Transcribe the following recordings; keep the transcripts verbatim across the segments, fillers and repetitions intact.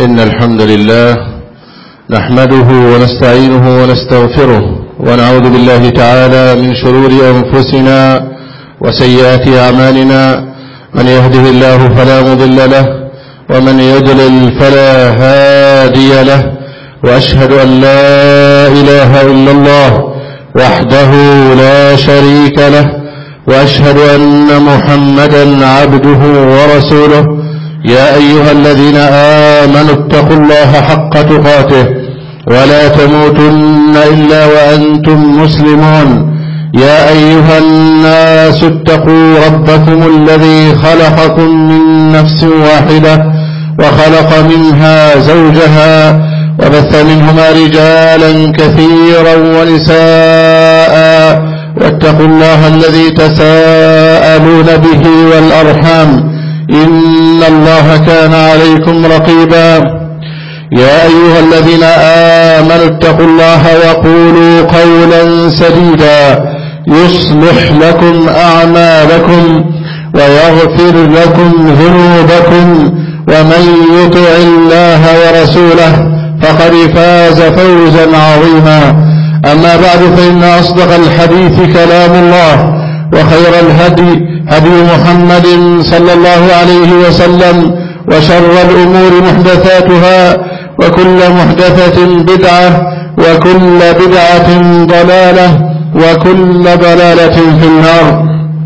إن الحمد لله نحمده ونستعينه ونستغفره ونعوذ بالله تعالى من شرور أنفسنا وسيئات أعمالنا. من يهده الله فلا مضل له ومن يضلل فلا هادي له، وأشهد أن لا إله إلا الله وحده لا شريك له، وأشهد أن محمدا عبده ورسوله. يا أيها الذين آمنوا اتقوا الله حق تقاته ولا تموتن إلا وأنتم مسلمون. يا أيها الناس اتقوا ربكم الذي خلقكم من نفس واحدة وخلق منها زوجها وبث منهما رجالا كثيرا ونساء، واتقوا الله الذي تساءلون به والأرحام إن الله كان عليكم رقيبا. يا أيها الذين آمنوا اتقوا الله وقولوا قولا سديدا يصلح لكم أعمالكم ويغفر لكم ذنوبكم، ومن يطع الله ورسوله فقد فاز فوزا عظيما. أما بعد، فإن أصدق الحديث كلام الله، وخير الهدي هدي محمد صلى الله عليه وسلم، وشر الأمور محدثاتها، وكل محدثة بدعة، وكل بدعة ضلالة، وكل ضلالة في النار.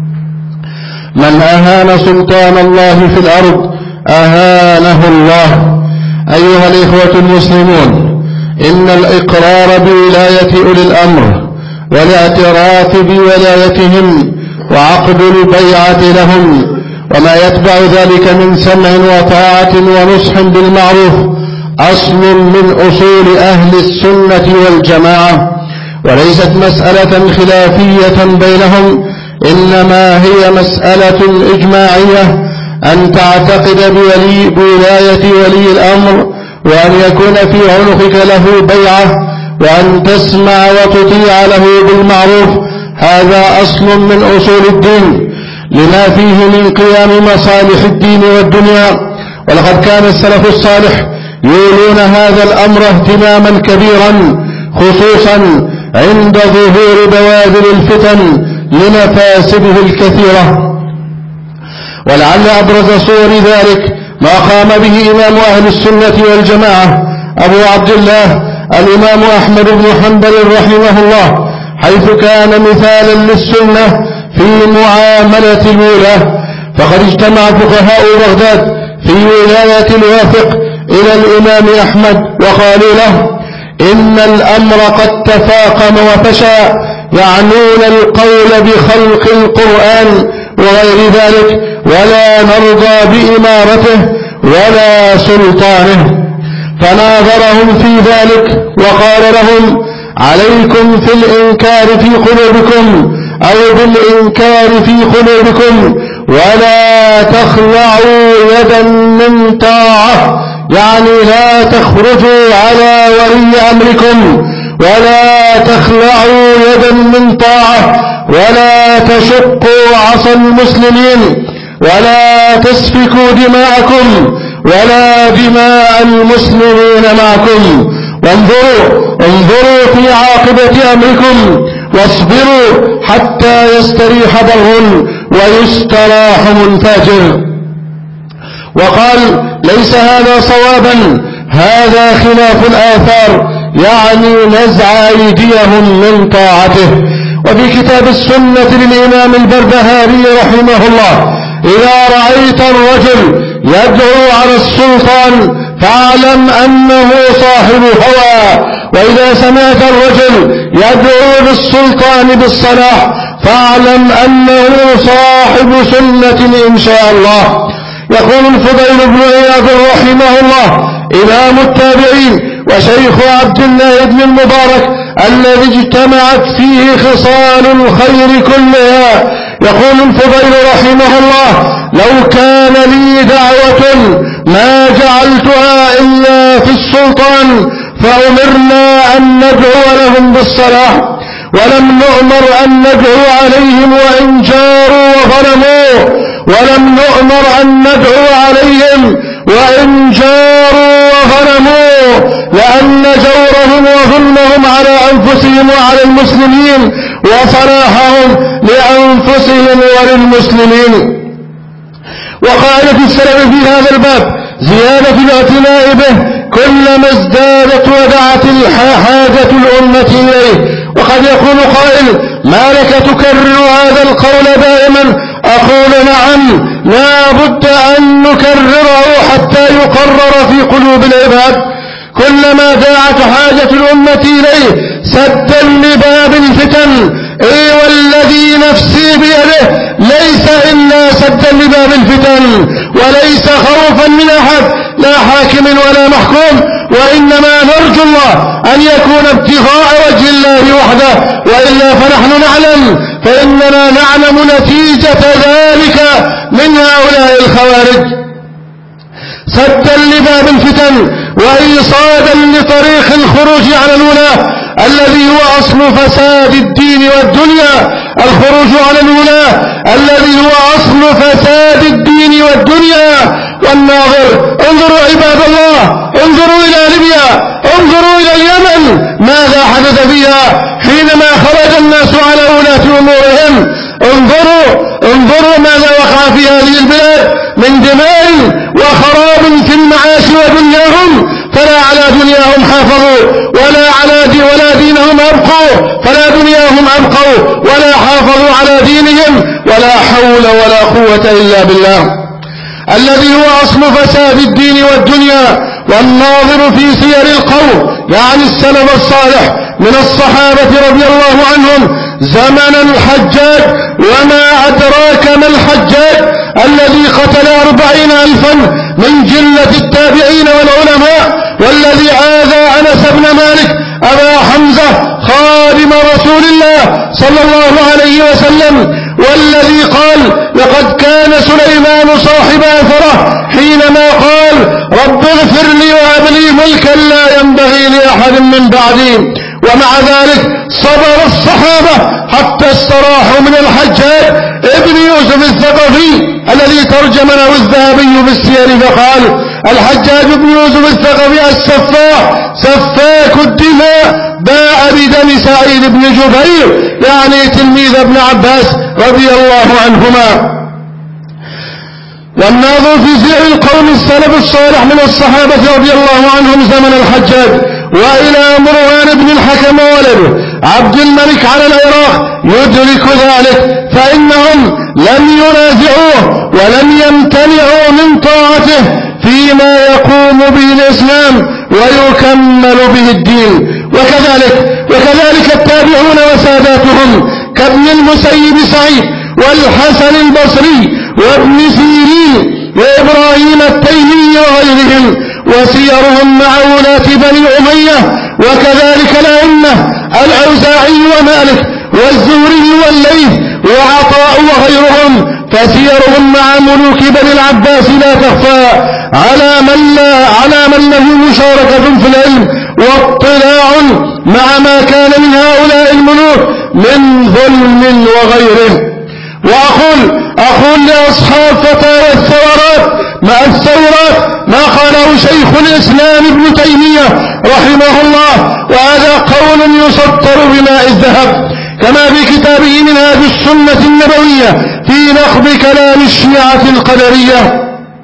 من أهان سلطان الله في الأرض أهانه الله. أيها الإخوة المسلمون، إن الإقرار بولاية أولي الأمر والاعتراف بولايتهم وعقد البيعة لهم وما يتبع ذلك من سمع وطاعة ونصح بالمعروف أصل من أصول أهل السنة والجماعة، وليست مسألة خلافية بينهم، إنما هي مسألة إجماعية أن تعتقد بولي بولاية ولي الأمر، وأن يكون في عنقك له بيعة، وأن تسمع وتطيع له بالمعروف. هذا أصل من أصول الدين لما فيه من قيام مصالح الدين والدنيا. ولقد كان السلف الصالح يولون هذا الأمر اهتماما كبيرا، خصوصا عند ظهور بوادر الفتن لمفاسده الكثيرة. ولعل أبرز صور ذلك ما قام به إمام أهل السنة والجماعة أبو عبد الله الإمام أحمد بن حنبل رحمه الله، حيث كان مثالا للسنة في معاملة الولاة. فقد اجتمع فقهاء بغداد في ولاية الوافق إلى الإمام أحمد وقالوا له: إن الأمر قد تفاقم وفشى، يعنون القول بخلق القرآن وغير ذلك، ولا نرضى بإمارته ولا سلطانه. فناظرهم في ذلك وقال لهم: عليكم في الإنكار في قلوبكم أو بالإنكار في قلوبكم، ولا تخلعوا يدا من طاعة، يعني لا تخرجوا على ولي أمركم، ولا تخلعوا يدا من طاعة، ولا تشقوا عصا المسلمين، ولا تسفكوا دماءكم ولا دماء المسلمين معكم. وانظروا انظروا في عاقبة أمركم، واصبروا حتى يستريح بر ويستراح منفجر. وقال: ليس هذا صوابا، هذا خلاف الآثار، يعني نزع أيديهم من طاعته. وفي كتاب السنة للإمام البربهاري رحمه الله: إذا رأيت الرجل يدعو على السلطان فاعلم أنه صاحب هوى، وإذا سمعت الرجل يدعو للسلطان بالصلاح فاعلم أنه صاحب سنة إن شاء الله. يقول الفضيل بن عياض رحمه الله، إمام التابعين وشيخ عبد الله بن المبارك الذي اجتمعت فيه خصال الخير كلها، يقول الفضيل رحمه الله: لو كان لي دعوة ما جعلتها إلا في السلطان، فأمرنا أن ندعو لهم بالصلاح، ولم نؤمر أن ندعو عليهم وإن جاروا وظلموا، ولم نؤمر أن ندعو عليهم وإن جاروا وظلموا، لأن جورهم وظلمهم على أنفسهم وعلى المسلمين وصلاحهم لأنفسهم وللمسلمين. وقال في السلف في هذا الباب زيادة الاعتناء به كلما ازدادت ودعت حاجة الأمة إليه. وقد يقول قائل: ما لك تكرر هذا القول دائما؟ أقول: نعم، لا بد أن نكرره حتى يقرر في قلوب العباد. كلما دعت حاجة الأمة إليه سدا لباب الفتن، اي والذي نفسي بيده ليس إلا سدا لباب الفتن، وليس خوفا من أحد، لا حاكم ولا محكوم، وإنما نرجو الله أن يكون ابتغاء وجه الله وحده، وإلا فنحن نعلم فإننا نعلم نتيجة ذلك من هؤلاء الخوارج. سدا لباب الفتن وإيصادا لطريق الخروج على الولاة الذي هو أصل فساد الدين والدنيا. الخروج على الولاة الذي هو أصل فساد الدين والدنيا. والناظر، انظروا عباد الله، انظروا إلى ليبيا، انظروا إلى اليمن، ماذا حدث فيها حينما خرج الناس على ولاة أمورهم. انظروا انظروا ماذا وقع في هذه البلاد من دماء وخراب في المعاش ودنياهم، فلا على دنياهم حافظوا ولا على دي ولا دينهم أبقوا، فلا دنياهم أبقوا ولا حافظوا على دينهم، ولا حول ولا قوة إلا بالله الذي هو أصل فساد الدين والدنيا. والناظر في سير القوم يعني السلف الصالح من الصحابة رضي الله عنهم زمن الحجاج، وما أدراك ما الحجاج الذي قتل أربعين ألفا من جلة التابعين والعلماء، والذي آذى أنس بن مالك أبا حمزة خادم رسول الله صلى الله عليه وسلم، والذي قال: لقد كان سليمان صاحب أثره حينما قال: رب اغفر لي وهب لي ملكا لا ينبغي لأحد من بعدي. ومع ذلك صبر الصحابة حتى استراحوا من الحجاج ابن يوسف الثقفي الذي ترجم له الذهبي بالسير فقال: الحجاج ابن يوسف الثقفي السفاح سفاك الدماء باء بدم سعيد بن جبير، يعني تلميذ ابن عباس رضي الله عنهما. والناظر في سير القوم السلف الصالح من الصحابة رضي الله عنهم زمن الحجاج وإلى مروان بن الحكم وولده عبد الملك على العراق يدرك ذلك، فإنهم لم ينازعوه ولم يمتنعوا من طاعته فيما يقوم به الإسلام ويكمل به الدين. وكذلك وكذلك التابعون وساداتهم كابن المسيب سعيد والحسن البصري وابن سيرين وإبراهيم التيمي وغيرهم، وسيرهم مع ولاة بني أمية، وكذلك الأئمة الأوزاعي ومالك والزهري والليث وعطاء وغيرهم، فسيرهم مع ملوك بني العباس لا تخفى على من لا على من له مشاركة في العلم واطلاع مع ما كان من هؤلاء الملوك من ظلم وغيره. وأقول أقول لأصحاب فتاوى الثورات مع الثورات ما قاله شيخ الإسلام ابن تيمية رحمه الله، وهذا قول يسطر بماء الذهب، كما في كتابه منهاج السنة النبوية في نقد كلام الشيعة القدرية.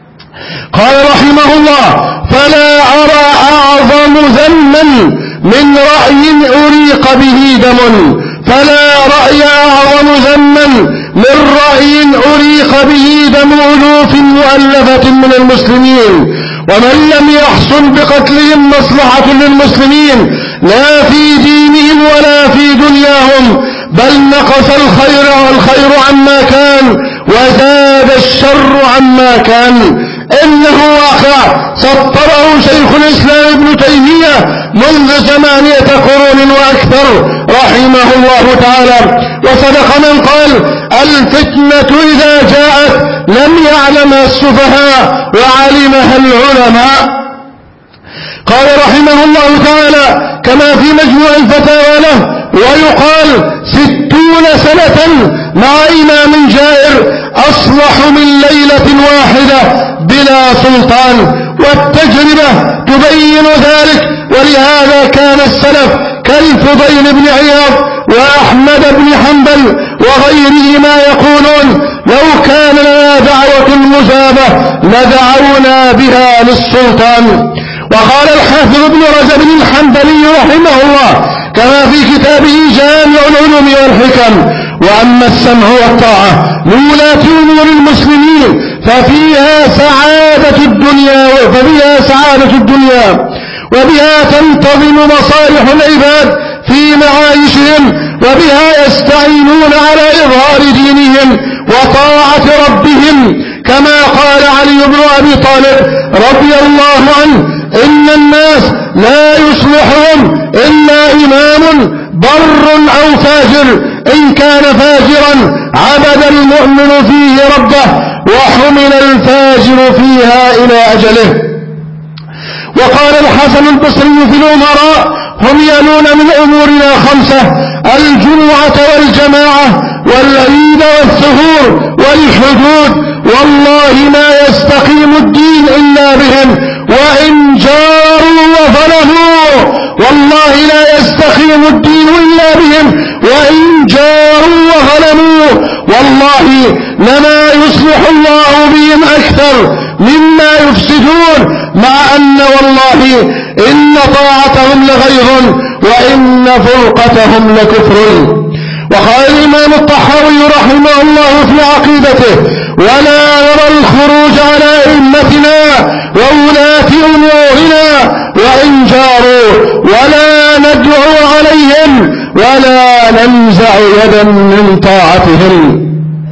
قال رحمه الله: فلا أرى أعظم ذما من رأي أريق به دم، فلا رأي أعظم ذما من رأي أريق به دم ألوف مؤلفة من المسلمين، ومن لم يحصل بقتلهم مصلحة للمسلمين لا في دينهم ولا في دنياهم، بل نقص الخير الخير عما كان وزاد الشر عما كان. إنه واقع سطره شيخ الإسلام ابن تيمية منذ ثمانية قرون وأكثر رحمه الله تعالى، وصدق من قال: الفتنة إذا جاءت لم يعلمها السفهاء وعلمها العلماء. قال رحمه الله تعالى كما في مجموع الفتاوى له: ويقال ستون سنة مع إمام جائر أصلح من ليلة واحدة بلا سلطان، والتجربة تبين ذلك. ولهذا كان السلف كالفضيل بن عياض وأحمد بن حنبل وغيرهما يقولون لو كان لنا دعوة مجابة لدعونا بها للسلطان. وقال الحافظ ابن رجب الحنبلي رحمه الله كما في كتابه جامع العلوم والحكم: وأما السمع والطاعة لولاة أمور المسلمين ففيها سعادة الدنيا ففيها سعادة الدنيا وبها تنتظم مصالح العباد في معايشهم، وبها يستعينون على إظهار دينهم وطاعة ربهم، كما قال علي بن أبي طالب رضي الله عنه: إن الناس لا يصلحهم إلا إمام بر أو فاجر، إن كان فاجرا عبد المؤمن فيه ربه وحمل الفاجر فيها إلى أجله. وقال الحسن البصري في الأمراء: هم يلون من أمورنا خمسة: الجمعة والجماعة والعيد والثغور والحدود، والله ما يستقيم الدين إلا بهم، وإن جاروا وظلموا والله لا يستقيم الدين إلا بهم، وإن جاروا وظلموا والله لما يصلح الله بهم أكثر مما يفسدون، مع أن والله إن طاعتهم لغيظ وإن فرقتهم لكفر. وقال الإمام الطحاوي رحمه الله في عقيدته: ولا نرى الخروج على أئمتنا وولاة أمورنا وإن جاروا، ولا ندعو عليهم ولا ننزع يدا من طاعتهم.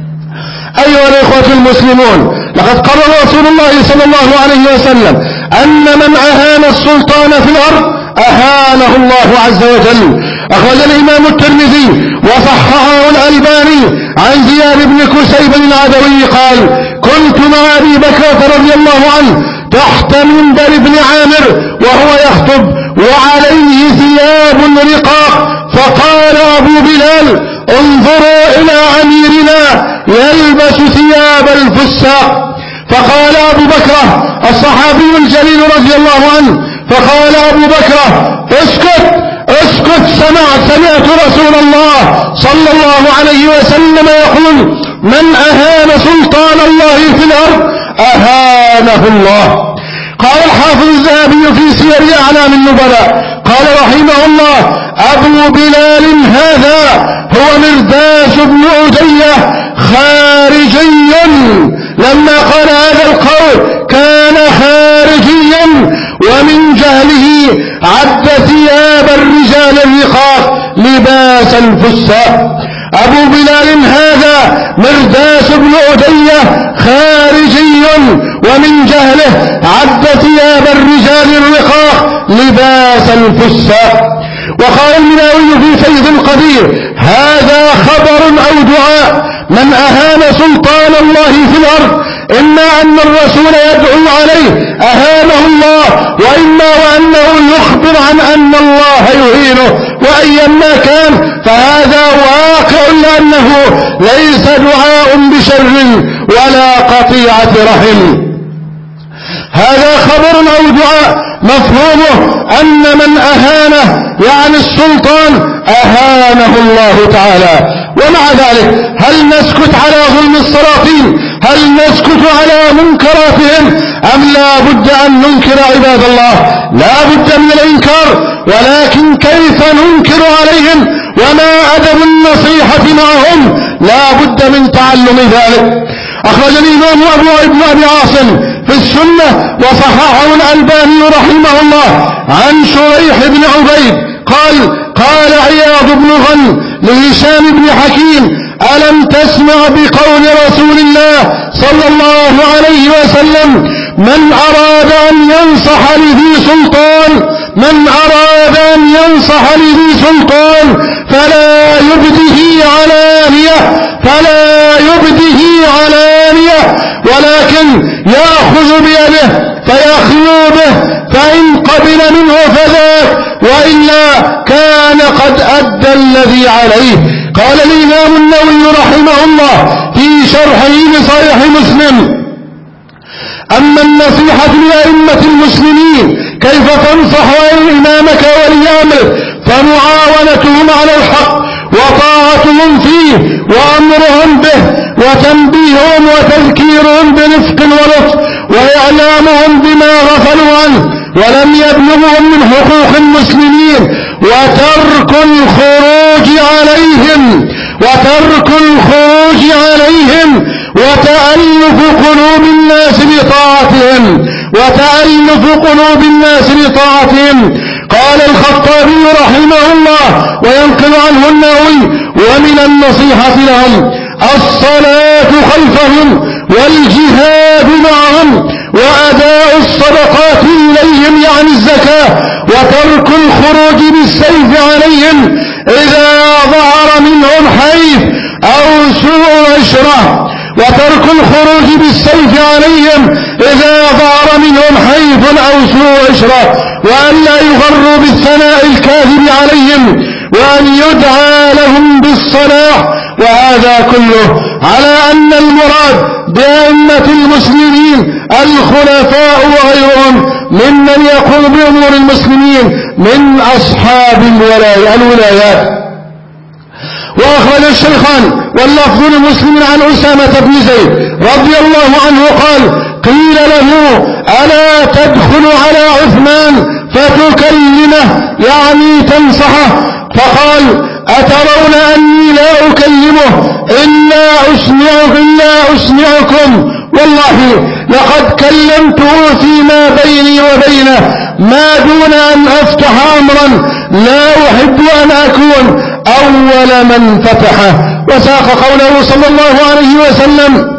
أيها الإخوة المسلمون، لقد قرر رسول الله صلى الله عليه وسلم أن من أهان السلطان في الأرض أهانه الله عز وجل. أخرج الإمام الترمذي وصححه الألباني عن زياد بن كسيب العدوي قال: كنت مع أبي بكر رضي الله عنه تحت منبر ابن عامر وهو يخطب وعليه ثياب رقاق، فقال أبو بلال: انظروا إلى أميرنا يلبس ثياب الفساق. فقال أبو بكر الصحابي الجليل رضي الله عنه، فقال أبو بكر: اسكت اسكت، سمعت سمعت رسول الله صلى الله عليه وسلم يقول: من أهان سلطان الله في الأرض أهانه الله. قال الحافظ الذهبي في سير أعلام النبلاء قال رحمه الله: أبو بلال هذا هو مرداس بن أدية خارجي. لما قال هذا القول كان خارجيا، ومن جهله عد ثياب الرجال الرقاق لباس الفساق. أبو بلال هذا مرداس بن أدية خارجي، ومن جهله عد ثياب الرجال الرقاق لباس الفساق. وقال المناوي في فيض القدير: هذا خبر أو دعاء: من أهان سلطان الله في الأرض إما أن الرسول يدعو عليه أهانه الله، وإما وأنه يخبر عن أن الله يهينه، وأيما كان فهذا واقع، لأنه ليس دعاء بشر ولا قطيعة رحم. هذا خبر أو دعاء مفهومه أن من أهانه يعني السلطان أهانه الله تعالى. ومع ذلك هل نسكت على ظلم السلاطين؟ هل نسكت على منكراتهم؟ أم لا بد أن ننكر عباد الله؟ لا بد من الإنكار، ولكن كيف ننكر عليهم؟ وما أدب النصيحة معهم؟ لا بد من تعلم ذلك. أخرج الإمام أبو ابن أبي عاصم في السنة وصححه الألباني رحمه الله عن شريح بن عبيد قال: قال عياض بن غنم لهشام بن حكيم: ألم تسمع بقول رسول الله صلى الله عليه وسلم: من أراد أن ينصح لذي سلطان من أراد أن ينصح لذي سلطان فلا يبده علانية فلا يبده علانية ولكن يأخذ بيده فيخلو به، فإن قبل منه فذاك، وإلا كان قد أدى الذي عليه. قال الإمام النووي رحمه الله في شرحه لصحيح مسلم: أما النصيحة لأئمة المسلمين كيف تنصح إمامك ولي أمرك فمعاونتهم على الحق وطاعتهم فيه وأمرهم به وتنبيههم وتذكيرهم برفق ولطف وإعلامهم بما غفلوا عنه ولم يبلغهم من حقوق المسلمين وترك الخروج عليهم وترك الخروج عليهم وتألف قلوب الناس لطاعتهم وتألف قلوب الناس لطاعتهم. قال الخطابي رحمه الله وينقل عنه النووي ومن النصيحة لهم الصلاة خلفهم والجهاد معهم وأداء الصدقات إليهم يعني الزكاة وترك الخروج بالسيف عليهم إذا ظهر منهم حيف أو سوء عشرة وترك الخروج بالسيف عليهم إذا ظهر منهم حيف أو سوء عشرة وأن لا يغروا بالثناء الكاذب عليهم وأن يدعى لهم بالصلاح. وهذا كله على أن المراد بأئمة المسلمين الخلفاء وغيرهم ممن يقوم بأمور المسلمين من أصحاب الولايات. وأخرج الشيخان واللفظ لمسلم عن أسامة بن زيد رضي الله عنه قال قيل له ألا تدخل على عثمان فتكلمه يعني تنصحه فقال أترون أني لا أكلمه إلا أسمعه إلا أسمعكم والله لقد كلمته فيما بيني وبينه ما دون أن أفتح أمرا لا أحب أن أكون أول من فتحه. وساق قوله صلى الله عليه وسلم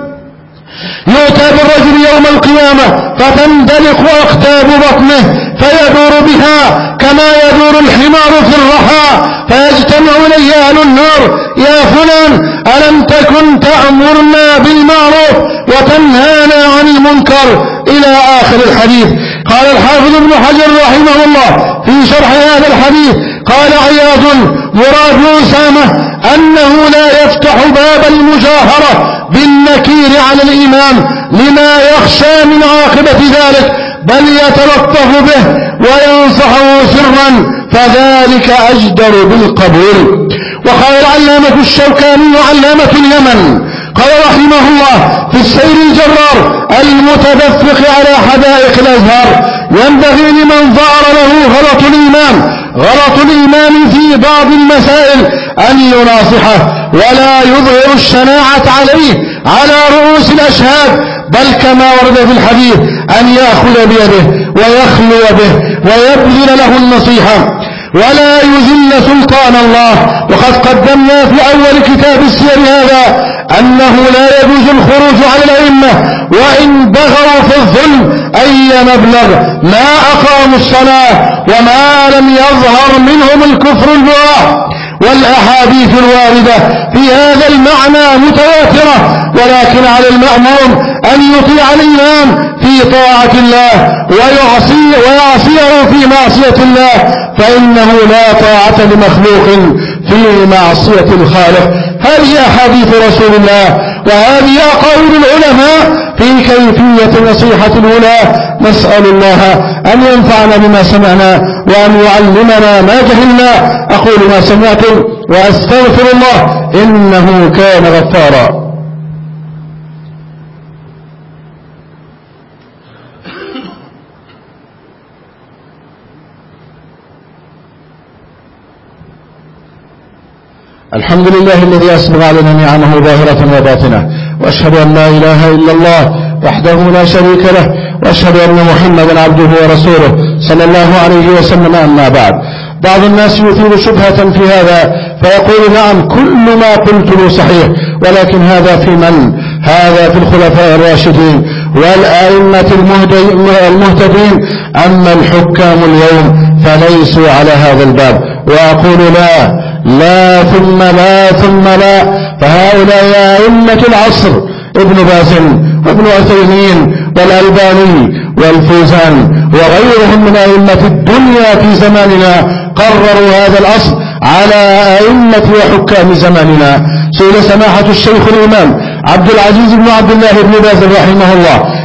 يؤتى بالرجل يوم القيامة فتندلق أقتاب بطنه فيدور بها كما يدور الحمار في الرحى فيجتمع إليه أهل النار يا فلان ألم تكن تأمرنا بالمعروف وتنهانا عن المنكر إلى آخر الحديث. قال الحافظ ابن حجر رحمه الله في شرح هذا الحديث قال عياض مراد أسامة أنه لا يفتح باب المجاهرة بالنكير على الإمام لما يخشى من عاقبة ذلك بل يتلطف به وينصحه سرا فذلك أجدر بالقبول. وقال العلامة الشوكاني علامة اليمن قال رحمه الله في السير الجرار المتدفق على حدائق الأزهار ينبغي لمن ظهر له غلط الإمام غلط الإمام في بعض المسائل أن يناصحه ولا يظهر الشناعة عليه على رؤوس الأشهاد بل كما ورد في الحديث أن يأخذ بيده ويخلو به ويبذل له النصيحة ولا يذل سلطان الله. وقد قدمنا في أول كتاب السير هذا أنه لا يجوز الخروج على الأئمة وإن بغوا في الظلم أي مبلغ ما أقاموا الصلاة وما لم يظهر منهم الكفر البواح. والأحاديث الواردة في هذا المعنى متواترة ولكن على المأموم أن يطيع الإمام في طاعة الله ويعصي ويعصيه في معصية الله فإنه لا طاعة لمخلوق في معصية الخالق. هذه أحاديث رسول الله وهذه أقاويل العلماء في كيفية نصيحة الولاة. نسأل الله أن ينفعنا بما سمعنا وأن يعلمنا ما جهلنا. أقول ما سمعتم وأستغفر الله إنه كان غفارا. الحمد لله الذي أسبغ علينا نعمه ظاهرة وباطنة وأشهد أن لا إله إلا الله وحده لا شريك له وأشهد أن محمدا عبده ورسوله صلى الله عليه وسلم. أما بعد بعض الناس يثير شبهة في هذا فيقول نعم كل ما قلته صحيح ولكن هذا في من؟ هذا في الخلفاء الراشدين والأئمة المهتدين أما الحكام اليوم فليسوا على هذا الباب. وأقول لا لا ثم لا ثم لا فهؤلاء أئمة العصر ابن باز وابن عثيمين والألباني والفوزان وغيرهم من أئمة الدنيا في زماننا قرروا هذا الأصل على أئمة وحكام زماننا. سئل سماحة الشيخ الإمام عبد العزيز بن عبد الله بن باز رحمه الله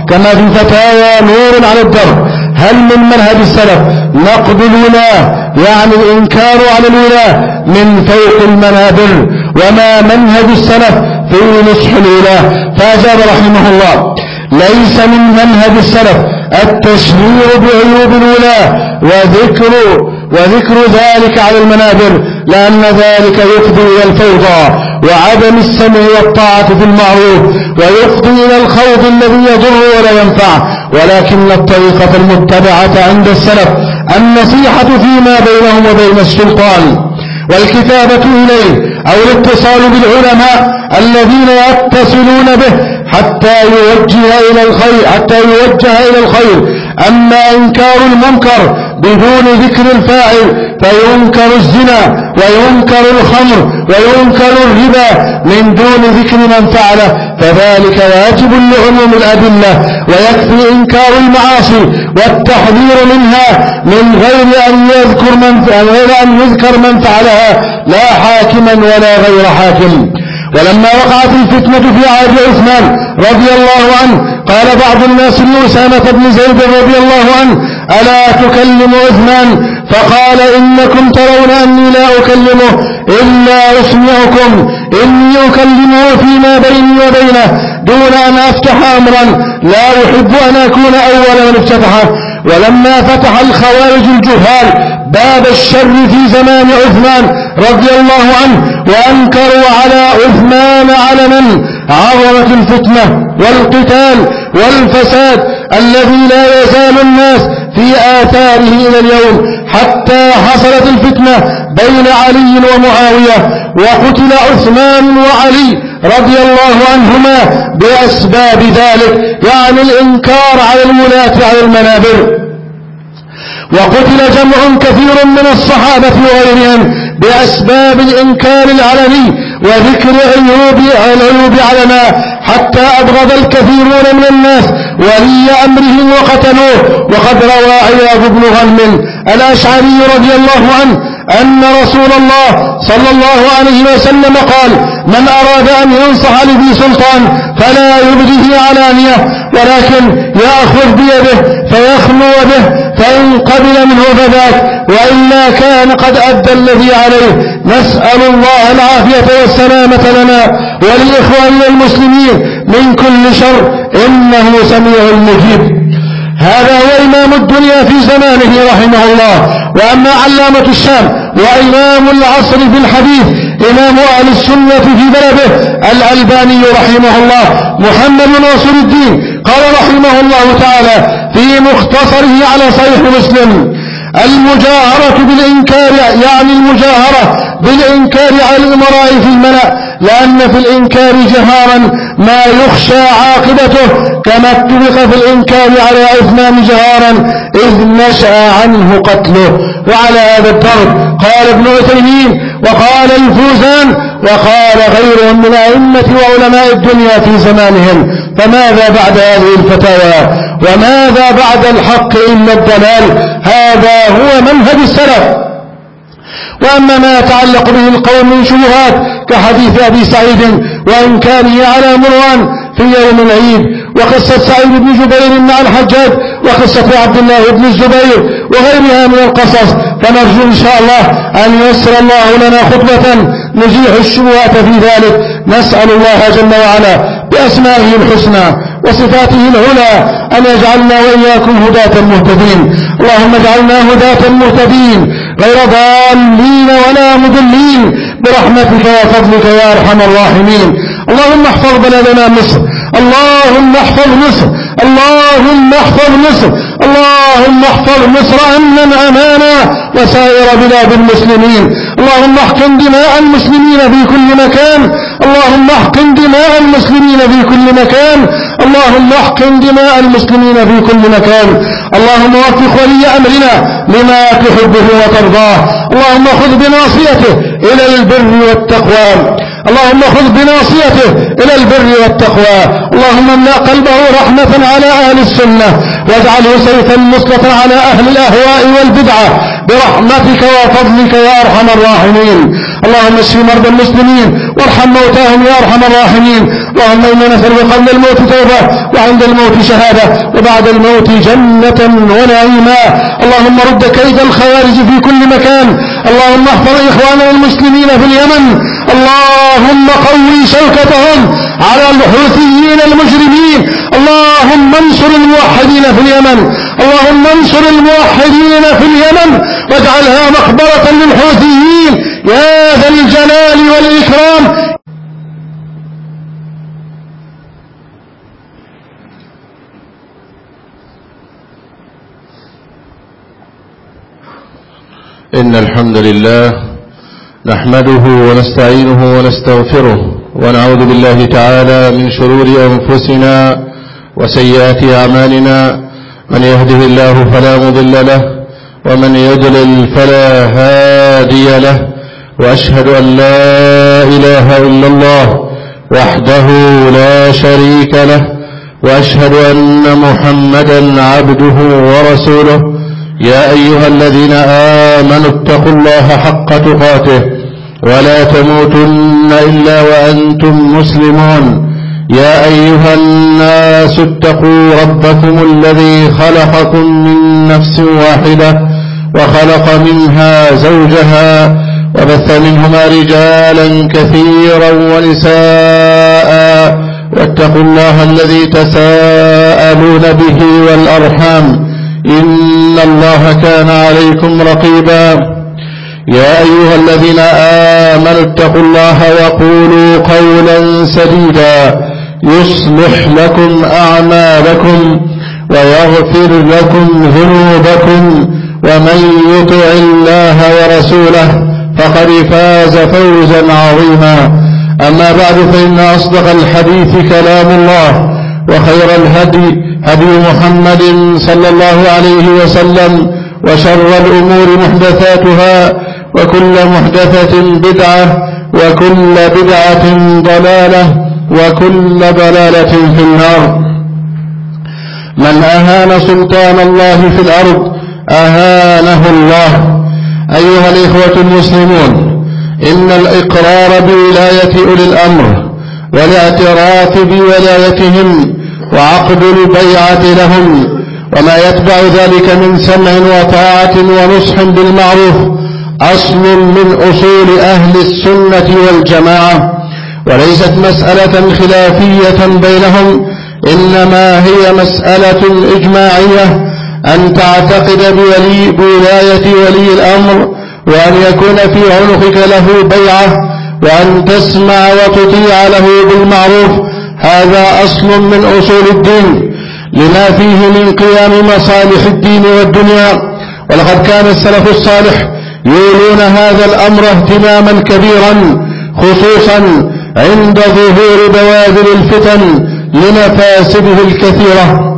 كما في فتاوى نور على الدرب. هل من منهج السلف نقد الولاة يعني الإنكار على الولاة من فوق المنابر؟ وما منهج السلف في نصح الولاة؟ فأجاب رحمه الله: ليس من منهج السلف التشهير بعيوب الولاة وذكر وذكر ذلك على المنابر، لأن ذلك يفضي إلى الفوضى وعدم السمع والطاعة في المعروف، ويفضي إلى الخوض الذي يضر ولا ينفع. ولكن الطريقة المتبعة عند السلف النصيحة فيما بينهم وبين السلطان والكتابة إليه أو الاتصال بالعلماء الذين يتصلون به حتى يوجه إلى الخير حتى يوجه إلى الخير. أما إنكار المنكر بدون ذكر الفاعل فينكر الزنا وينكر الخمر وينكر الربا من دون ذكر من فعله، فذلك واجب لعموم الأدلة، ويكفي إنكار المعاصي والتحذير منها من غير أن يذكر من غير أن يذكر من فعلها، لا حاكما ولا غير حاكم. ولما وقعت الفتنة في عهد عثمان رضي الله عنه قال بعض الناس لأسامة بن زيد رضي الله عنه: ألا تكلم عثمان؟ فقال: إنكم ترون أني لا أكلمه إلا أسمعكم، إني أكلمه فيما بيني وبينه دون أن أفتح أمرا لا أحب أن أكون أول من افتتحه. ولما فتح الخوارج الجهال باب الشر في زمان عثمان رضي الله عنه وأنكروا على عثمان علنا عظمة الفتنة والقتال والفساد الذي لا يزال الناس في آثاره إلى اليوم، حتى حصلت الفتنة بين علي ومعاوية وقتل عثمان وعلي رضي الله عنهما بأسباب ذلك، يعني الإنكار على الولاة على المنابر. وقتل جمع كثير من الصحابة وغيرهم بأسباب الإنكار العلني وذكر عيوب العيوب علنا، حتى أبغض الكثيرون من الناس ولي أمرهم وقتلوه. وقد روى عياض بن غنم الأشعري رضي الله عنه أن رسول الله صلى الله عليه وسلم قال: من أراد أن ينصح لذي سلطان فلا يبديه علانية، ولكن يأخذ بيده فيخلو به، فإن قبل منه فذاك، وإلا كان قد أدى الذي عليه. نسأل الله العافية والسلامة لنا ولإخواننا المسلمين من كل شر، إنه سميع مجيب. هذا هو إمام الدنيا في زمانه رحمه الله. وأما علامة الشام وإمام العصر في الحديث إمام أهل السنة في بلده الألباني رحمه الله محمد ناصر الدين قال رحمه الله تعالى في مختصره على صحيح مسلم: المجاهرة بالإنكار يعني المجاهرة بالإنكار على الأمراء في الملأ، لأن في الإنكار جهارا ما يخشى عاقبته، كما اتفق في الإنكار على عثمان جهارا إذ نشأ عنه قتله. وعلى هذا الضرب قال ابن عثيمين وقال الفوزان وقال غيرهم من أئمة وعلماء الدنيا في زمانهم: فماذا بعد هذه الفتاوى؟ وماذا بعد الحق إلا الضلال؟ هذا هو منهج السلف. وأما ما يتعلق به القوم من شبهات كحديث أبي سعيد وإنكاره على مروان في يوم العيد، وقصة سعيد بن جبير مع الحجاج، وقصة عبد الله بن الزبير وغيرها من القصص، فنرجو إن شاء الله أن ييسر الله لنا خطبة نزيح الشبهات في ذلك. نسأل الله جل وعلا بأسمائه الحسنى وصفاته العلى أن يجعلنا وإياكم هداة مهتدين. اللهم اجعلنا هداة مهتدين غير ضالين ولا مضلين برحمتك وفضلك يا أرحم الراحمين. اللهم احفظ بلدنا مصر، اللهم احفظ مصر، اللهم احفظ مصر، اللهم احفظ مصر أمنا أمانا وسائر بلاد المسلمين. اللهم احقن دماء المسلمين في كل مكان، اللهم احقن دماء المسلمين في كل مكان، اللهم احقن دماء المسلمين في كل مكان. اللهم وفق ولي أمرنا لما تحبه وترضاه، اللهم خذ بناصيته إلى البر والتقوى، اللهم خذ بناصيته إلى البر والتقوى. اللهم املأ قلبه رحمة على أهل السنة واجعله سيفا مسلطا على أهل الأهواء والبدعة برحمتك وفضلك يا أرحم الراحمين. اللهم اشف مرضى المسلمين وارحم موتاهم يا أرحم الراحمين. اللهم إنا نسألك قبل الموت توبة وعند الموت شهادة وبعد الموت جنة ونعيما. اللهم رد كيد الخوارج في كل مكان. اللهم احفظ إخواننا المسلمين في اليمن. اللهم قوي شوكتهم على الحوثيين المجرمين. اللهم انصر الموحدين في اليمن. اللهم انصر الموحدين في اليمن واجعلها مقبرة للحوثيين يا ذا الجلال والإكرام. إن الحمد لله نحمده ونستعينه ونستغفره ونعوذ بالله تعالى من شرور أنفسنا وسيئات أعمالنا. من يهده الله فلا مضل له ومن يضلل فلا هادي له، وأشهد أن لا إله إلا الله وحده لا شريك له، وأشهد أن محمدا عبده ورسوله. يا أيها الذين آمنوا اتقوا الله حق تقاته ولا تموتن إلا وأنتم مسلمون. يا أيها الناس اتقوا ربكم الذي خلقكم من نفس واحدة وخلق منها زوجها وبث منهما رجالا كثيرا ونساء، واتقوا الله الذي تساءلون به والأرحام إن الله كان عليكم رقيبا. يا أيها الذين آمنوا اتقوا الله وقولوا قولا سديدا يصلح لكم أعمالكم ويغفر لكم ذنوبكم، ومن يطع الله ورسوله فقد فاز فوزا عظيما. أما بعد، فإن أصدق الحديث كلام الله، وخير الهدي هدي محمد صلى الله عليه وسلم، وشر الأمور محدثاتها، وكل محدثة بدعة، وكل بدعة ضلالة، وكل ضلالة في النار. من أهان سلطان الله في الأرض أهانه الله. أيها الإخوة المسلمون، إن الإقرار بولاية أولي الأمر والاعتراف بولايتهم وعقد البيعة لهم وما يتبع ذلك من سمع وطاعة ونصح بالمعروف أصل من أصول أهل السنة والجماعة، وليست مسألة خلافية بينهم، إنما هي مسألة إجماعية أن تعتقد بولي بولاية ولي الأمر، وأن يكون في عنقك له بيعة، وأن تسمع وتطيع له بالمعروف. هذا أصل من أصول الدين لما فيه من قيام مصالح الدين والدنيا. ولقد كان السلف الصالح يولون هذا الأمر اهتماما كبيرا، خصوصا عند ظهور بوادر الفتن لمفاسده الكثيرة.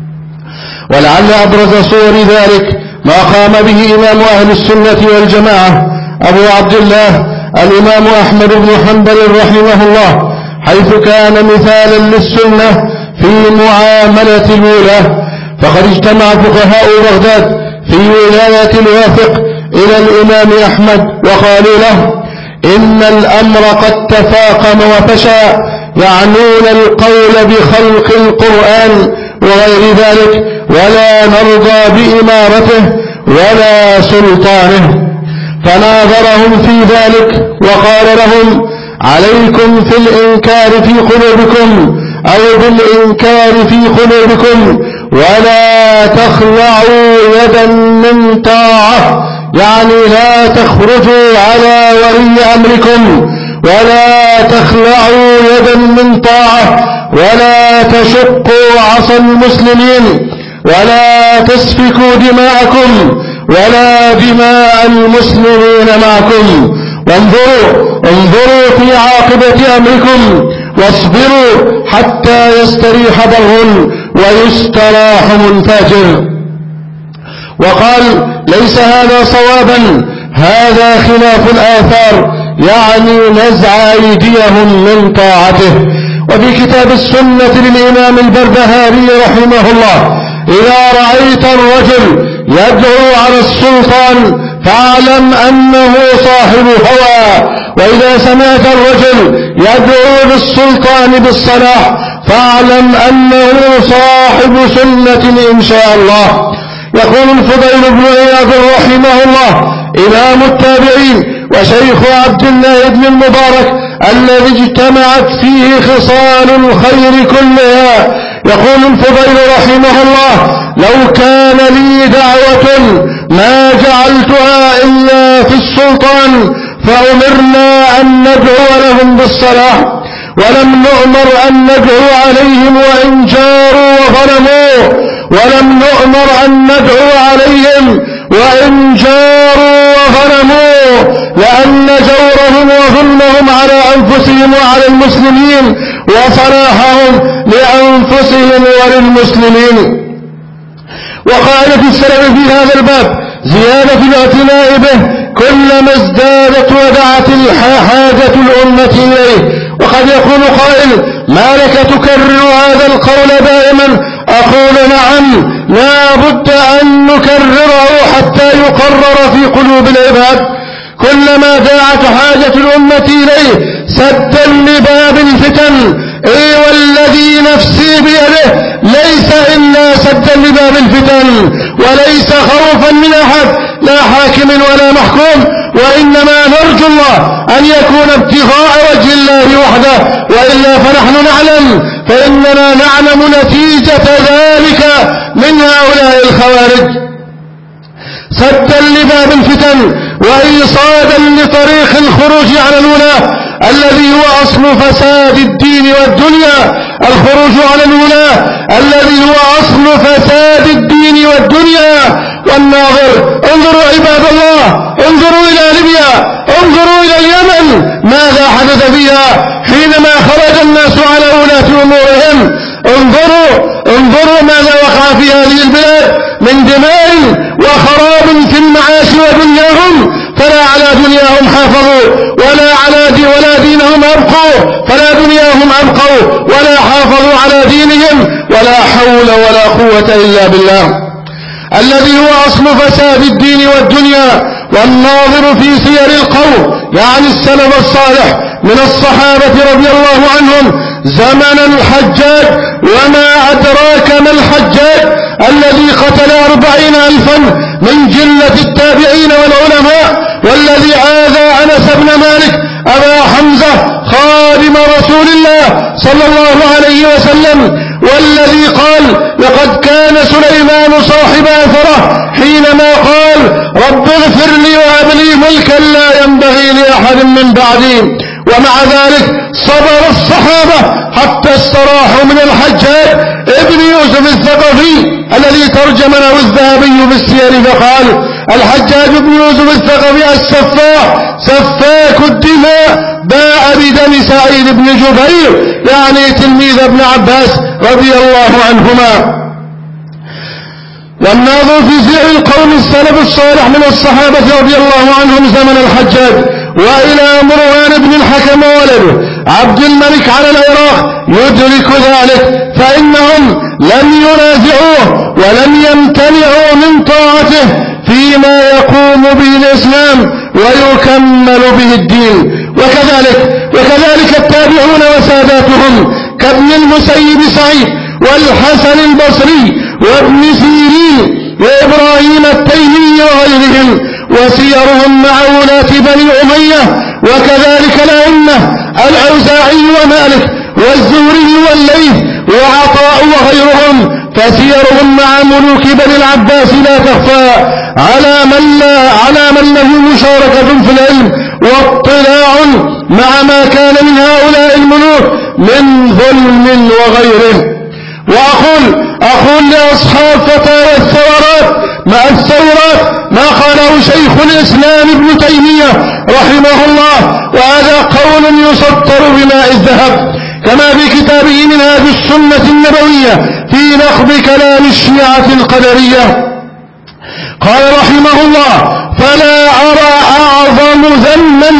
ولعل أبرز صور ذلك ما قام به إمام أهل السنة والجماعة أبو عبد الله الإمام أحمد بن حنبل رحمه الله، حيث كان مثالا للسنة في معاملة الولاة. فقد اجتمع فقهاء بغداد في ولاية الواثق إلى الإمام أحمد وقالوا له: إن الأمر قد تفاقم وفشى، يعنون القول بخلق القرآن وغير ذلك، ولا نرضى بإمارته ولا سلطانه. فناظرهم في ذلك وقال لهم: عليكم في الإنكار في قلوبكم أو بالإنكار في قلوبكم، ولا تخلعوا يدا من طاعة، يعني لا تخرجوا على ولي أمركم، ولا تخلعوا يدا من طاعة، ولا تشقوا عصا المسلمين، ولا تسفكوا دماءكم ولا دماء المسلمين معكم. وانظروا انظروا في عاقبة أمركم، واصبروا حتى يستريح بر ويستراح منفجر. وقال: ليس هذا صوابا، هذا خلاف الآثار، يعني نزع أيديهم من طاعته. وفي كتاب السنة للإمام البربهاري رحمه الله: إذا رأيت الرجل يدعو على السلطان فاعلم أنه صاحب هوى، وإذا سمعت الرجل يدعو للسلطان بالصلاح فاعلم أنه صاحب سنة إن شاء الله. يقول الفضيل بن عياض رحمه الله: إمام التابعين وشيخ عبد الله بن المبارك الذي اجتمعت فيه خصال الخير كلها. يقول الفضيل رحمه الله: لو كان لي دعوة ما جعلتها إلا في السلطان، فأمرنا أن ندعو لهم بالصلاح ولم نؤمر أن ندعو عليهم وإن جاروا وظلموا، ولم نؤمر أن ندعو عليهم وإن جاروا وظلموا، لأن جورهم وظلمهم على أنفسهم وعلى المسلمين وصلاحهم لأنفسهم وللمسلمين. وقال في السلف في هذا الباب: زيادة الاعتناء به كلما ازدادت ودعت حاجة الأمة إليه. وقد يقول قائل: ما لك تكرر هذا القول دائما؟ أقول: نعم، لا بد أن نكرره حتى يقرر في قلوب العباد. كلما دعت حاجة الأمة إليه سدا لباب الفتن، اي والذي نفسي بيده ليس إلا سدا لباب الفتن، وليس خوفا من أحد لا حاكم ولا محكوم، وإنما نرجو الله أن يكون ابتغاء وجه الله وحده، وإلا فنحن نعلم فإننا نعلم نتيجة ذلك من هؤلاء الخوارج. سدا لباب الفتن وإيصادا لطريق الخروج على الولاة الذي هو أصل فساد الدين والدنيا. الخروج على الولاة الذي هو أصل فساد الدين والدنيا. والناظر: انظروا عباد الله، انظروا إلى ليبيا، انظروا إلى اليمن، ماذا حدث فيها حينما خرج الناس على ولاة أمورهم. انظروا انظروا ماذا وقع في هذه البلاد من دماء وخراب في المعاش ودنياهم، فلا على دنياهم حافظوا ولا على دي ولا دينهم أبقوا، فلا دنياهم أبقوا ولا حافظوا على دينهم، ولا حول ولا قوة إلا بالله الذي هو أصل فساد الدين والدنيا. والناظر في سير القوم يعني السلف الصالح من الصحابة رضي الله عنهم زمن الحجاج، وما أدراك ما الحجاج الذي قتل أربعين ألفا من جلة التابعين والعلماء، والذي آذى أنس بن مالك أبا حمزة خادم رسول الله صلى الله عليه وسلم، والذي قال: لقد كان سليمان صاحب أثره حينما قال: رب اغفر لي وهب لي ملكا لا ينبغي لأحد من بعدي. ومع ذلك صبر الصحابة حتى استراحوا من الحجاج ابن يوسف الثقفي الذي ترجم له الذهبي بالسير فقال: الحجاج ابن يوسف الثقفي السفاح سفاك الدماء باء بدم سعيد بن جبير، يعني تلميذ ابن عباس رضي الله عنهما. والناظر في سير القوم السلف الصالح من الصحابة رضي الله عنهم زمن الحجاج وإلى مروان بن الحكم وولده عبد الملك على العراق يدرك ذلك، فإنهم لم ينازعوه ولم يمتنعوا من طاعته فيما يقوم به الإسلام ويكمل به الدين. وكذلك وكذلك التابعون وساداتهم كابن المسيب سعيد والحسن البصري وابن سيرين وإبراهيم التيمي وغيرهم، وسيرهم مع ولاة بني أمية، وكذلك الأئمة الأوزاعي ومالك والزهري والليث وعطاء وغيرهم، فسيرهم مع ملوك بني العباس لا تخفى على من لا على من له مشاركة في العلم واطلاع مع ما كان من هؤلاء الملوك من ظلم وغيره. وأقول أقول لأصحاب فتاوى الثورات مع الثورات ما قاله شيخ الإسلام ابن تيمية رحمه الله، وهذا قول يسطر بماء الذهب، كما في كتابه منهاج السنة النبوية في نقد كلام الشيعة القدرية. قال رحمه الله: فلا أرى أعظم ذما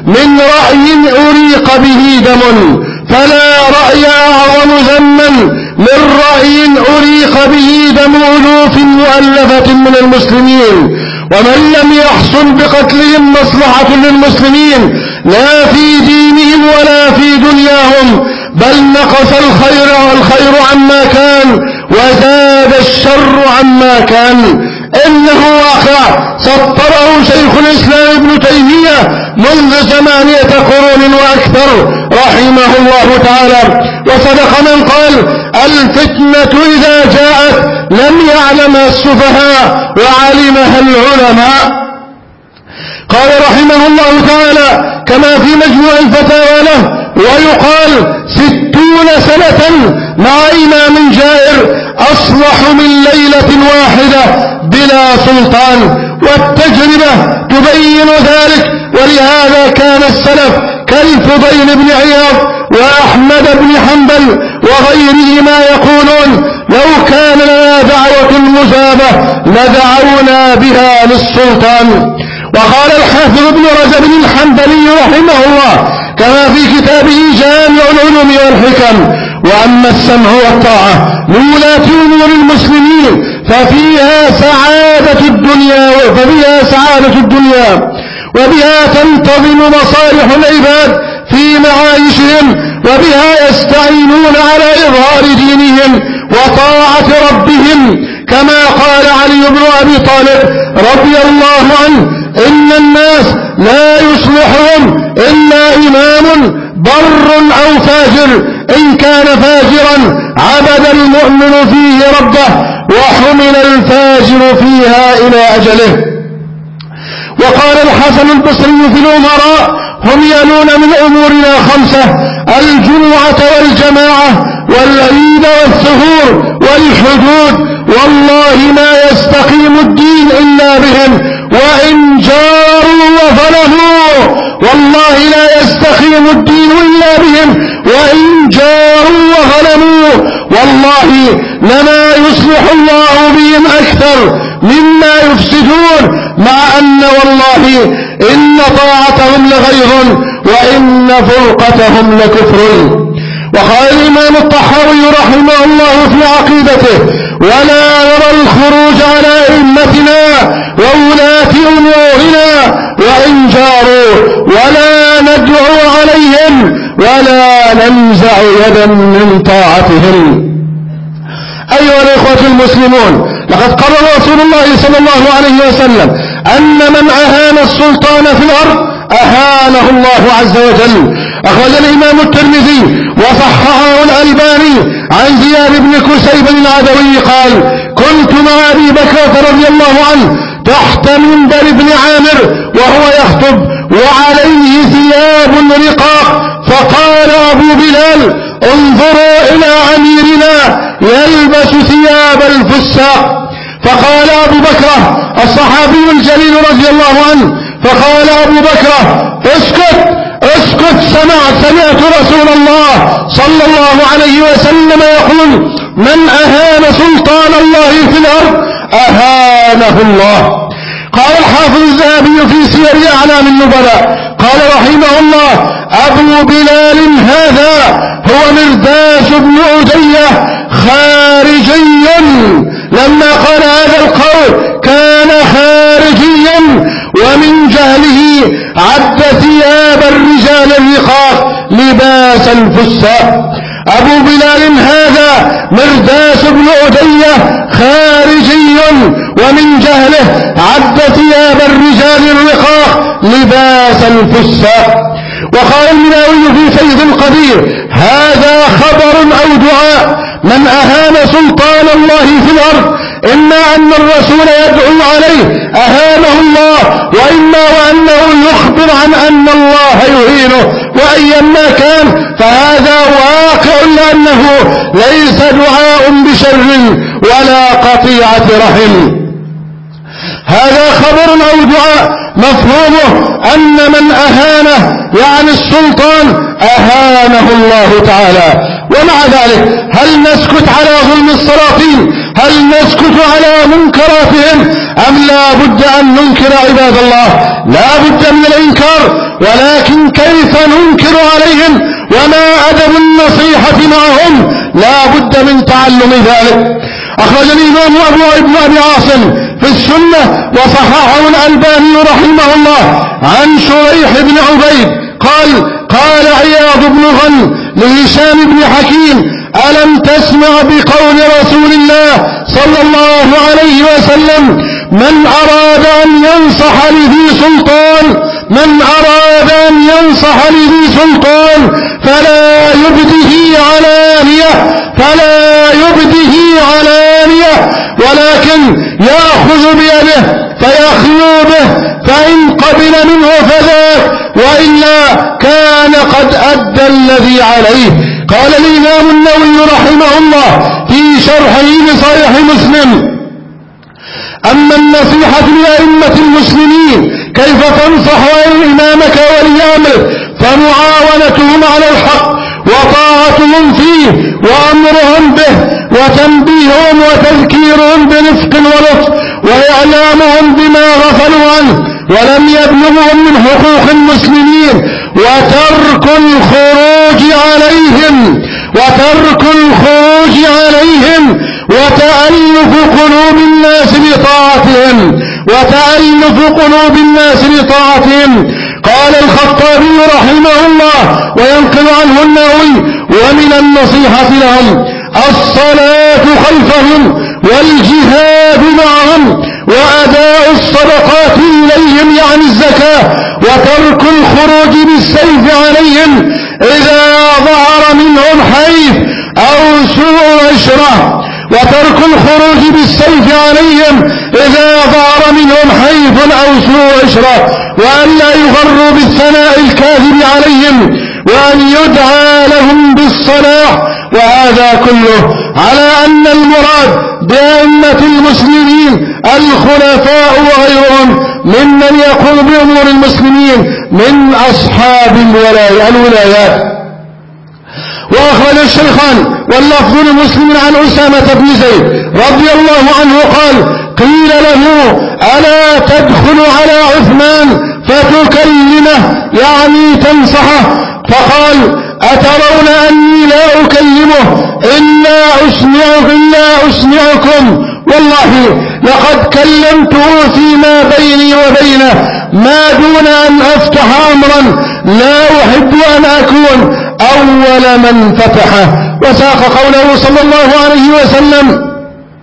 من رأي أريق به دم، فلا رأي أعظم ذما من رأي أريق به دم ألوف مؤلفة من المسلمين، ومن لم يحصل بقتلهم مصلحة للمسلمين لا في دينهم ولا في دنياهم، بل نقص الخير الخير عما كان وزاد الشر عما كان. إنه واقع سطره شيخ الإسلام ابن تيمية منذ ثمانية قرون وأكثر رحمه الله تعالى، وصدق من قال: الفتنة إذا جاءت لم يعلمها السفهاء وعلمها العلماء. قال رحمه الله تعالى كما في مجموع الفتاوى له: ويقال ستون سنة مع إمام جائر أصلح من ليلة واحدة بلا سلطان، والتجربة تبين ذلك. ولهذا كان السلف كالفضيل بن عياض وأحمد بن حنبل وغيرهما يقولون: لو كان لنا دعوة مجابة لدعونا بها للسلطان. وقال الحافظ ابن رجب الحنبلي رحمه الله كما في كتابه جامع العلوم والحكم: وأما السمع والطاعة لولاة أمور المسلمين ففيها سعادة الدنيا ففيها سعادة الدنيا وبها تنتظم مصالح العباد في معايشهم، وبها يستعينون على إظهار دينهم وطاعة ربهم، كما قال علي بن أبي طالب رضي الله عنه: إن الناس لا يصلحهم إلا إمام بر أو فاجر، إن كان فاجرا عبد المؤمن فيه ربه وحمل الفاجر فيها إلى أجله. وقال الحسن البصري في الأمراء: هم يلون من أمورنا خمسة: الجمعة والجماعة والعيد والثغور والحدود، والله ما يستقيم الدين إلا بهم، وإن جاروا وظلموا والله لا يستقيم الدين إلا بهم، وإن جاروا وظلموا والله لما يصلح الله بهم أكثر مما يفسدون، مع أن والله إن طاعتهم لغيظ وإن فرقتهم لكفر. وقال الإمام الطحاوي رحمه الله في عقيدته: ولا نرى الخروج على أئمتنا وولاة أمورنا وإن جاروا، ولا ندعو عليهم ولا ننزع يدا من طاعتهم. أيها الإخوة المسلمون، لقد قرر رسول الله صلى الله عليه وسلم أن من أهان السلطان في الأرض أهانه الله عز وجل. أخرج الإمام الترمذي وصححه الألباني عن زياد بن كسيب العدوي قال: كنت مع أبي بكر رضي الله عنه تحت منبر ابن عامر وهو يخطب وعليه ثياب رقاق، فقال أبو بلال: انظروا إلى أميرنا يلبس ثياب الفساق. فقال أبو بكر الصحابي الجليل رضي الله عنه فقال أبو بكر: اسكت اسكت، سمعت سمعت رسول الله صلى الله عليه وسلم يقول: من أهان سلطان الله في الأرض أهانه الله. قال الحافظ الذهبي في سير أعلام النبلاء قال رحمه الله: أبو بلال هذا هو مرداس بن أدية خارجي. لما قال هذا القول كان خارجيا، ومن جهله عد ثياب الرجال الرقاق لباس الفساق. أبو بلال هذا مرداس بن أدية خارجي، ومن جهله عد ثياب الرجال الرقاق لباس الفساق. وقال المناوي في فيض القدير: هذا خبر أو دعاء: من أهان سلطان الله في الأرض إما أن الرسول يدعو عليه أهانه الله، وإما وأنه يخبر عن أن الله يهينه، وأيما كان فهذا واقع، لأنه ليس دعاء بشر ولا قطيعة رحم. هذا خبر أو دعاء مفهومه أن من أهانه يعني السلطان أهانه الله تعالى، ومع ذلك هل نسكت على ظلم السلاطين؟ هل نسكت على منكراتهم أم لا بد أن ننكر عباد الله؟ لا بد من الإنكار، ولكن كيف ننكر عليهم وما أدب النصيحة معهم؟ لا بد من تعلم ذلك. أخرج الإمام أبو ابن أبي عاصم في السنة وصححه الألباني رحمه الله عن شريح بن عبيد قال قال عياض بن غنم لهشام بن حكيم: ألم تسمع بقول رسول الله صلى الله عليه وسلم: من أراد أن ينصح لذي سلطان من أراد أن ينصح لذي سلطان فلا يبده علانية فلا يبده علانية ولكن يأخذ بيده فيخلو به، فإن قبل منه فذاك، وإلا كان قد أدى الذي عليه. قال الإمام النووي رحمه الله في شرحه لصحيح مسلم: أما النصيحة لأئمة المسلمين كيف تنصح إمامك ولي أمرك، فمعاونتهم على الحق وطاعتهم فيه وأمرهم به وتنبيههم وتذكيرهم برفق ولطف وإعلامهم بما غفلوا عنه ولم يبلغهم من حقوق المسلمين، وترك الخروج عليهم وترك الخروج عليهم وتألف قلوب الناس بطاعتهم وتألف قلوب الناس بطاعتهم. قال الخطابي رحمه الله وينقل عنه النووي: ومن النصيحة لهم الصلاة خلفهم والجهاد معهم وأداء الصدقات إليهم يعني الزكاة، وترك الخروج بالسيف عليهم إذا ظهر منهم حيف أو سوء عشرة وترك الخروج بالسيف عليهم إذا ظهر منهم حيف أو سوء عشرة، وأن لا يغروا بالثناء الكاذب عليهم، وأن يدعى لهم بالصلاح. وهذا كله على أن المراد بأئمة المسلمين الخلفاء وغيرهم ممن يقوم بأمور المسلمين من أصحاب الولايات. وأخرج الشيخان واللفظ لمسلم عن أسامة بن زيد رضي الله عنه قال: قيل له: ألا تدخل على عثمان فتكلمه يعني تنصحه؟ فقال: أترون أني لا أكلمه إلا أسمعه إلا أسمعكم؟ والله لقد كلمته فيما بيني وبينه ما دون أن أفتح أمرا لا أحب أن أكون أول من فتحه. وساق قوله صلى الله عليه وسلم: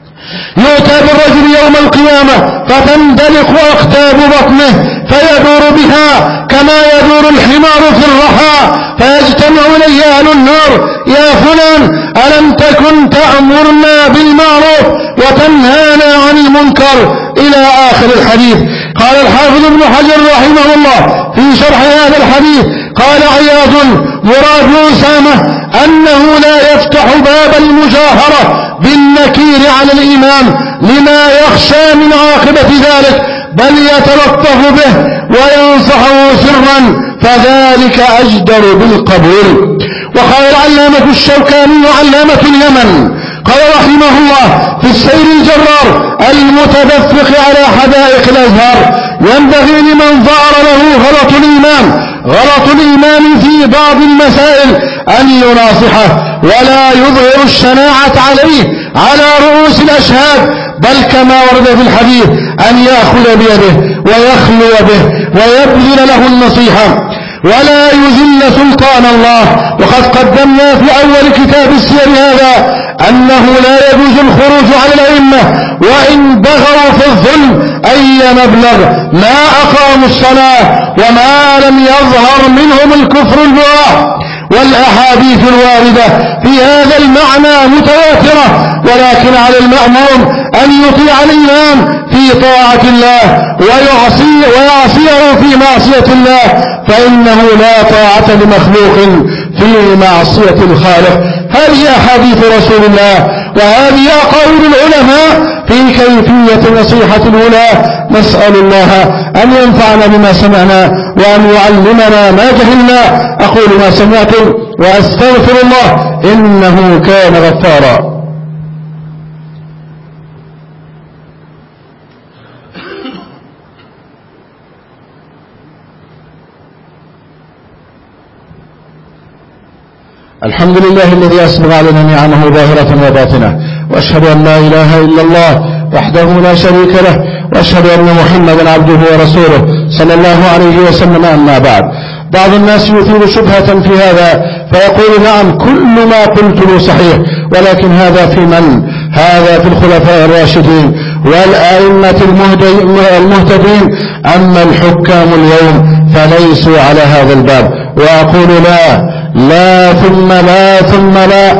يؤتى بالرجل يوم القيامة فتندلق أقتاب بطنه فيدور بها كما يدور الحمار في الرحى، فيجتمع إليه أهل النار: يا فلان ألم تكن تأمرنا بالمعروف وتنهانا عن المنكر، إلى آخر الحديث. قال الحافظ ابن حجر رحمه الله في شرح هذا الحديث: قال عياض: مراد أسامة أنه لا يفتح باب المجاهرة بالنكير على الإمام لما يخشى من عاقبة ذلك، بل يتلطف به وينصحه سرا، فذلك أجدر بالقبول. وقال العلامة الشوكاني علامة اليمن قال رحمه الله في السير الجرار المتدفق على حدائق الأزهار: ينبغي لمن ظهر له غلط الإمام غلط الإمام في بعض المسائل أن يناصحه ولا يظهر الشناعة عليه على رؤوس الأشهاد، بل كما ورد في الحديث أن يأخذ بيده ويخلو به ويبذل له النصيحة ولا يذل سلطان الله. وقد قدمنا في أول كتاب السير هذا أنه لا يجوز الخروج على الأئمة وإن بغوا في الظلم أي مبلغ ما أقاموا الصلاة وما لم يظهر منهم الكفر البواح. والأحاديث الواردة في هذا المعنى متواترة، ولكن على المأموم أن يطيع الإمام في طاعة الله ويعصي ويعصيه في معصية الله، فإنه لا طاعة لمخلوق في معصية الخالق. هذه أحاديث رسول الله وهذه أقاويل العلماء في كيفية نصيحة الولاة. نسأل الله أن ينفعنا بما سمعنا وأن يعلمنا ما جهلنا. أقول ما سمعتم وأستغفر الله إنه كان غفارا. الحمد لله الذي أسبغ علينا نعمه ظاهرة وباطنة، وأشهد أن لا إله إلا الله وحده لا شريك له، وأشهد أن محمدا عبده ورسوله صلى الله عليه وسلم. أما بعد، بعض الناس يثير شبهة في هذا فيقول نعم كل ما قلته صحيح، ولكن هذا في من؟ هذا في الخلفاء الراشدين والأئمة المهتدين، أما الحكام اليوم فليسوا على هذا الباب. وأقول لا لا ثم لا ثم لا،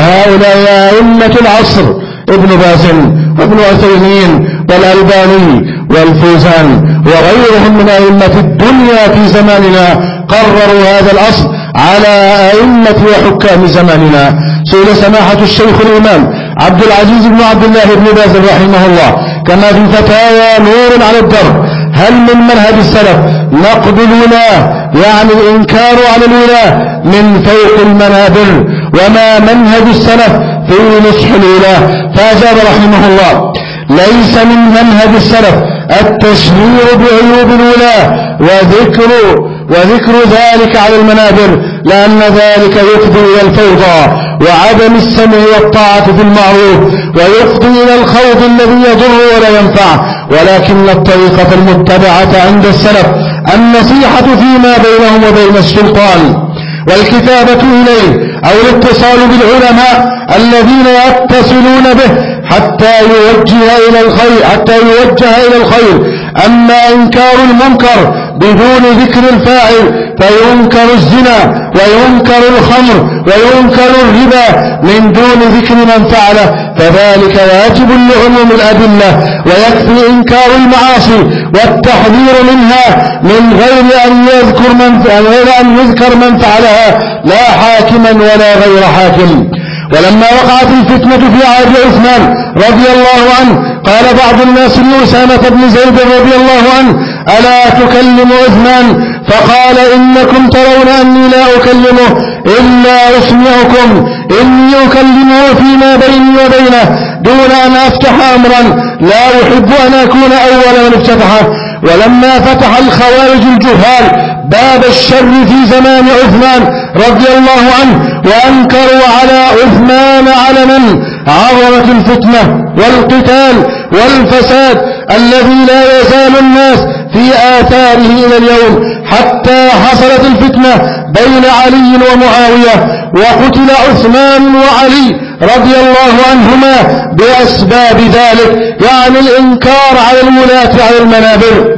فهؤلاء أئمة العصر ابن باز وابن عثيمين والألباني والفوزان وغيرهم من أئمة الدنيا في زماننا قرروا هذا الأصل على أئمة وحكام زماننا. سئل سماحة الشيخ الإمام عبد العزيز بن عبد الله بن باز رحمه الله كما في فتاوى نور على الدرب: هل من منهج السلف نقد الولاة، يعني الإنكار على الولاة من فوق المنابر، وما منهج السلف في نصح الولاة؟ فأجاب رحمه الله: ليس من منهج السلف التشهير بعيوب الولاة وذكر وذكر ذلك على المنابر، لأن ذلك يفضي إلى الفوضى وعدم السمع والطاعة في المعروف، ويفضي إلى الخوض الذي يضر ولا ينفع. ولكن الطريقة المتبعة عند السلف النصيحة فيما بينهم وبين السلطان، والكتابة إليه أو الاتصال بالعلماء الذين يتصلون به حتى يوجه إلى الخير حتى يوجه إلى الخير. أما إنكار المنكر بدون ذكر الفاعل فينكر الزنا وينكر الخمر وينكر الربا من دون ذكر من فعله، فذلك واجب لعموم الأدلة، ويكفي إنكار المعاصي والتحذير منها من غير أن يذكر من غير أن يذكر من فعلها، لا حاكما ولا غير حاكم. ولما وقعت الفتنة في عهد عثمان رضي الله عنه قال بعض الناس لأسامة بن زيد رضي الله عنه: ألا تكلم عثمان؟ فقال: إنكم ترون أني لا أكلمه إلا أسمعكم، إني أكلمه فيما بيني وبينه دون أن أفتح أمرا لا أحب أن أكون أول من افتتحه. ولما فتح الخوارج الجهال باب الشر في زمان عثمان رضي الله عنه وأنكروا على عثمان علنا عظمة الفتنة والقتال والفساد الذي لا يزال الناس في آثاره إلى اليوم، حتى حصلت الفتنة بين علي ومعاوية، وقتل عثمان وعلي رضي الله عنهما بأسباب ذلك، يعني الإنكار على الولاة على المنابر.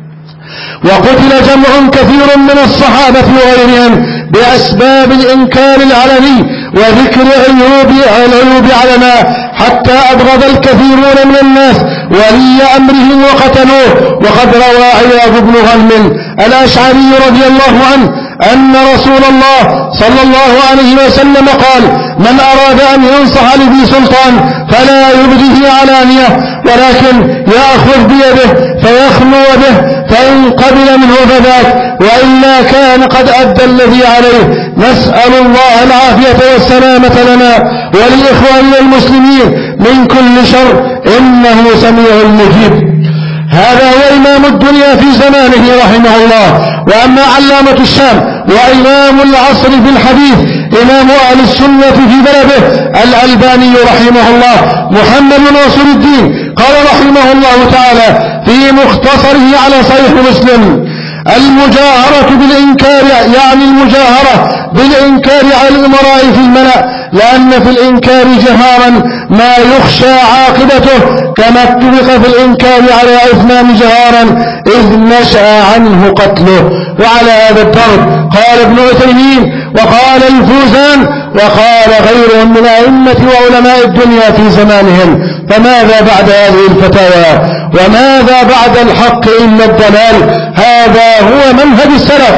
وقتل جمع كثير من الصحابة وغيرهم بأسباب الإنكار العلني وذكر عيوب العيوب علنا، حتى أبغض الكثيرون من الناس ولي أمرهم وقتلوه. وقد روى عياض بن غنم الأشعري رضي الله عنه أن رسول الله صلى الله عليه وسلم قال: من أراد أن ينصح لذي سلطان فلا يبديه علانية، ولكن يأخذ بيده فيخلو به، فإن قبل منه فذاك، وإلا كان قد أدى الذي عليه. نسأل الله العافية والسلامة لنا ولإخواننا المسلمين من كل شر، إنه سميع مجيب. هذا هو إمام الدنيا في زمانه رحمه الله. وأما علامة الشام وإمام العصر في الحديث إمام أهل السنة في بلده الألباني رحمه الله محمد ناصر الدين قال رحمه الله تعالى في مختصره على صحيح مسلم: المجاهرة بالإنكار، يعني المجاهرة بالإنكار على الأمراء في الملأ، لأن في الإنكار جهارا ما يخشى عاقبته، كما اتفق في الإنكار على عثمان جهارا إذ نشأ عنه قتله. وعلى هذا الضرب قال ابن عثيمين وقال الفوزان وقال غيرهم من أئمة وعلماء الدنيا في زمانهم: فماذا بعد هذه الفتاوى؟ وماذا بعد الحق إلا الضلال؟ هذا هو منهج السلف.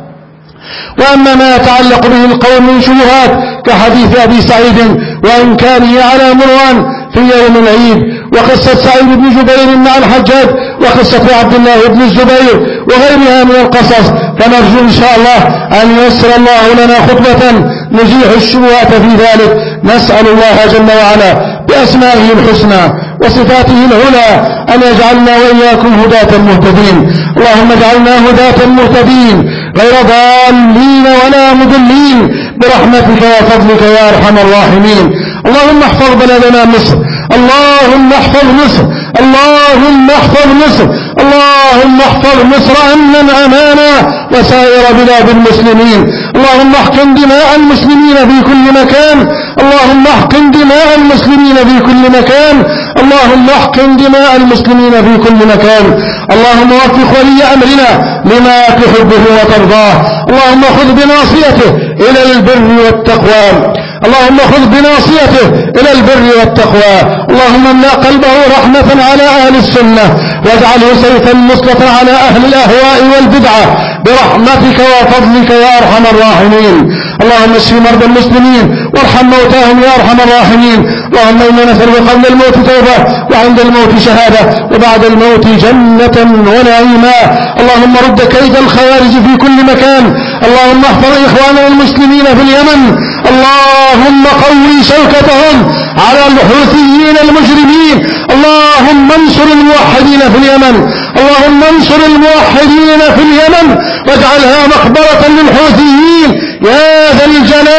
وأما ما يتعلق به القوم من شبهات كحديث أبي سعيد وإنكاره على مروان في يوم العيد، وقصة سعيد بن جبير مع الحجاج وقصة عبد الله بن الزبير وغيرها من القصص. فنرجو إن شاء الله أن ييسر الله لنا خطبة نزيح الشبهات في ذلك. نسأل الله جل وعلا بأسمائه الحسنى وصفاته العلى أن يجعلنا وإياكم هداة مهتدين. اللهم اجعلنا هداة مهتدين غير ضالين ولا مضلين برحمتك وفضلك يا أرحم الراحمين. اللهم احفظ بلدنا مصر، اللهم احفظ مصر، اللهم احفظ مصر، اللهم احفظ مصر أمنا أمانا وسائر بلاد المسلمين. اللهم احقن دماء المسلمين في كل مكان، اللهم احقن دماء المسلمين في كل مكان، اللهم احقن دماء المسلمين في كل مكان. اللهم وفق ولي أمرنا لما تحبه وترضاه. اللهم خذ بناصيته إلى البر والتقوى، اللهم خذ بناصيته إلى البر والتقوى. اللهم املأ قلبه رحمة على أهل السنة واجعله سيفا مسلطا على أهل الأهواء والبدعة برحمتك وفضلك يا أرحم الراحمين. اللهم اشف مرضى المسلمين وارحم موتاهم يا أرحم الراحمين. اللهم إنا نسألك قبل الموت توبة وعند الموت شهادة وبعد الموت جنة ونعيما. اللهم رد كيد الخوارج في كل مكان. اللهم احفظ إخواننا المسلمين في اليمن. اللهم قوي شوكتهم على الحوثيين المجرمين. اللهم انصر الموحدين في اليمن، اللهم انصر الموحدين في اليمن واجعلها مقبرة للحوثيين يا ذا الجلال